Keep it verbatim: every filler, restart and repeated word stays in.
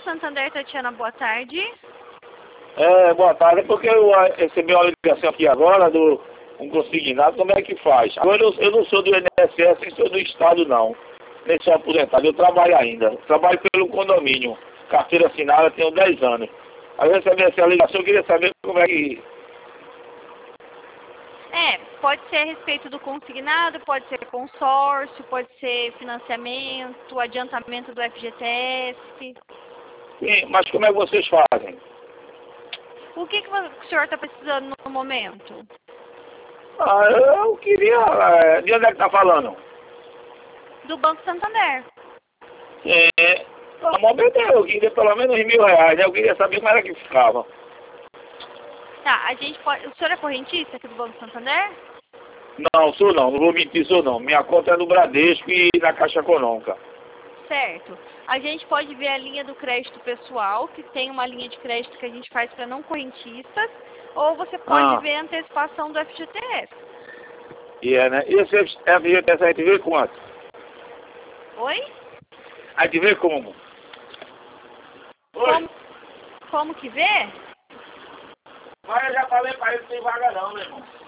Santander, Tatiana, boa tarde. É, boa tarde, é porque eu ah, recebi uma ligação aqui agora do um consignado, como é que faz? Agora eu, eu não sou do I N S S, nem sou do Estado não, nem sou aposentado, eu trabalho ainda, trabalho pelo condomínio, carteira assinada, tenho dez anos. Aí eu recebi essa ligação, eu queria saber como é que... É, pode ser a respeito do consignado, pode ser consórcio, pode ser financiamento, adiantamento do F G T S. Sim, mas como é que vocês fazem? O que, que o senhor está precisando no momento? Ah, eu queria... É, de onde é que tá falando? Do Banco Santander. É, no momento eu queria pelo menos mil reais, né? Eu queria saber como era que ficava. Tá, a gente pode... O senhor é correntista aqui do Banco Santander? Não, sou não, não vou mentir, sou não. Minha conta é no Bradesco e na Caixa Econômica. Certo. A gente pode ver a linha do crédito pessoal, que tem uma linha de crédito que a gente faz para não correntistas, ou você pode Ah, ver a antecipação do F G T S. e é, né? E esse F G T S a gente vê quanto? Oi? A gente vê como? Oi? Como, como que vê? Mas eu já falei pra ele que tem vaga não, meu irmão.